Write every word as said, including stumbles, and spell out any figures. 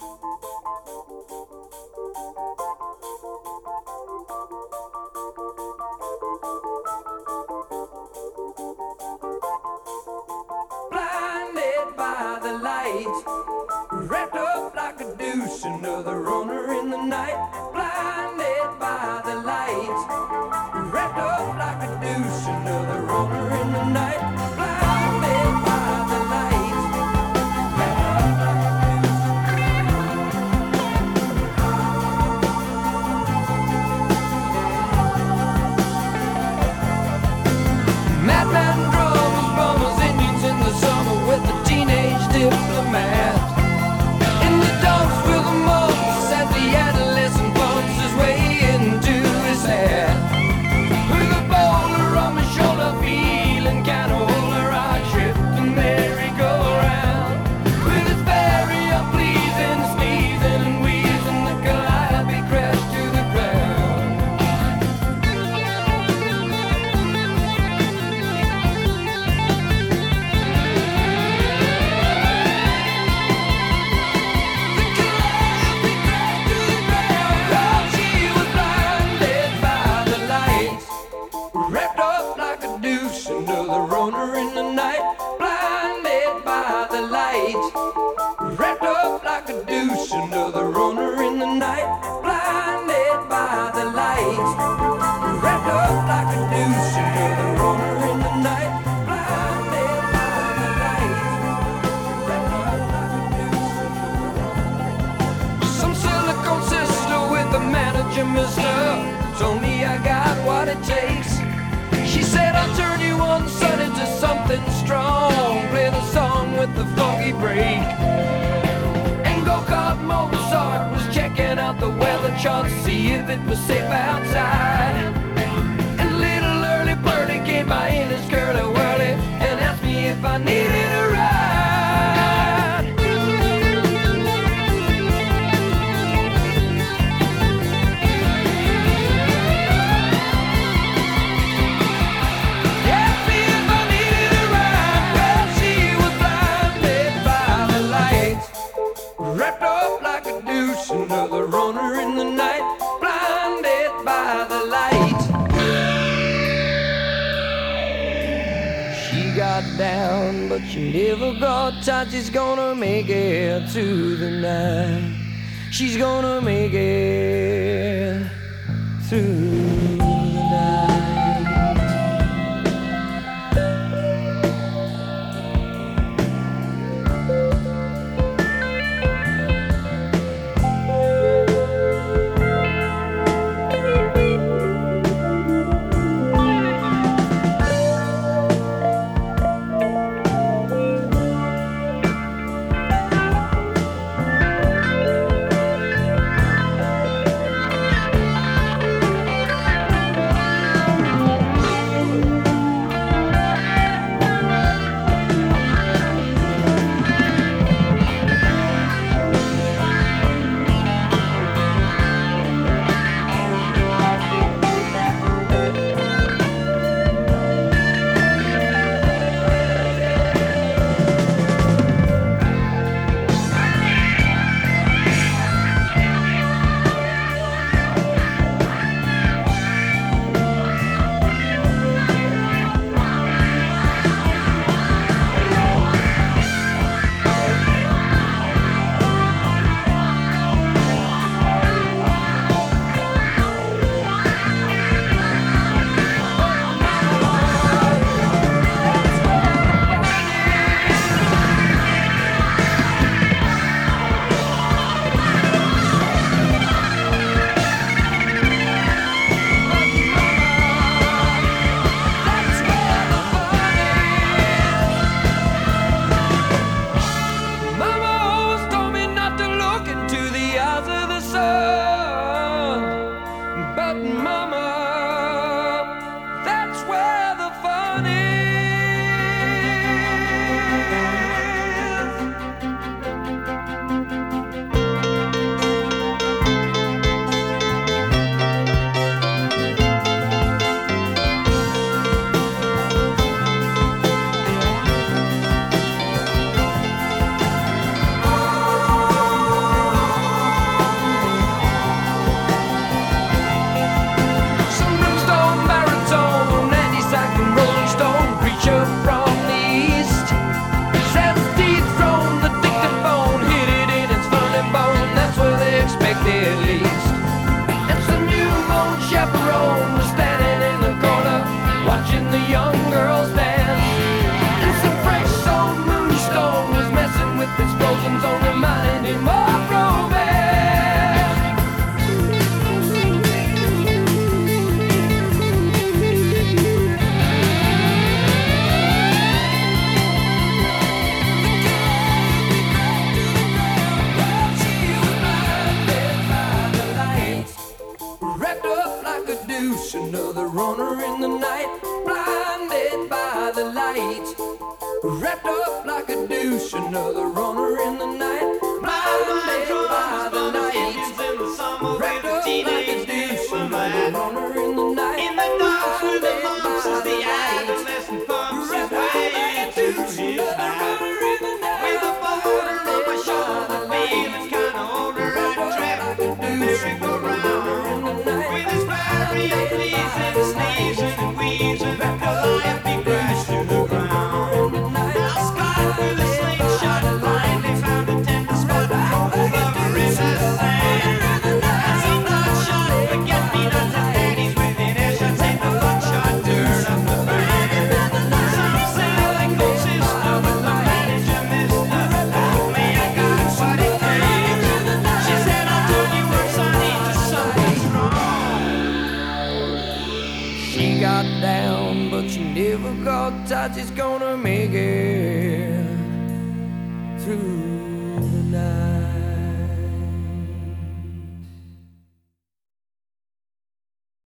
Blinded by the light, wrapped up like a deuce, another runner in the night. Blinded by the light, wrapped up like a deuce, another runner in the night. Blinded by the light, wrapped up like a deuce. Madman drums, bombers, Indians in the summer with a teenage diplomat. In the dumps with the mumps as the adolescent bumps his way into his hat. With a boulder on my shoulder, feeling kind of older, I trip and merry-go-round. With his very unpleasing sneezing and wheezing, the calliope crashed to the ground. Wrapped up like a deuce, another runner in the night. Blinded by the light, wrapped up like a deuce, another runner in the night. Blinded by the light, wrapped up like a deuce, another runner in the night. Blinded by the light, wrapped up like a deuce. Some silicone sister with a manager, mister, told me I got what it takes. She said I'll turn you on, son, into something strong. Play the song with the funky break. And go-kart Mozart was checking out the weather chart, see if it was safe outside. And little early birdie came by in his curly-whirly and asked me if I needed a ride. Wrapped up like a deuce, another runner in the night. Blinded by the light. She got down, but she never got tight. She's gonna make it to the night. She's gonna make it through the night. another runner in the night, blinded by the light, wrapped up like a douche, another runner in the night, blinded by the night, wrapped up like a douche, another runner in the night, in the dark with the lumps as the adolescent pumps his way to his high, with a boulder on my shoulder, feeling kinda older, I trapped the merry-go-round, with his battery and pleasing, sneezing and wheezing, Calliope crashed to the ground. I skied with a slingshot and blindly found a tender spot, rolled over in the sand. And some bloodshot forget-me-nots and daddies within earshot take the bloodshot dirt off the band. Some say like old sister, but the manager mister told me I got what it takes. She said I'll turn you up, sonny, to something strong. She got down, but she never got tight. She's gonna make it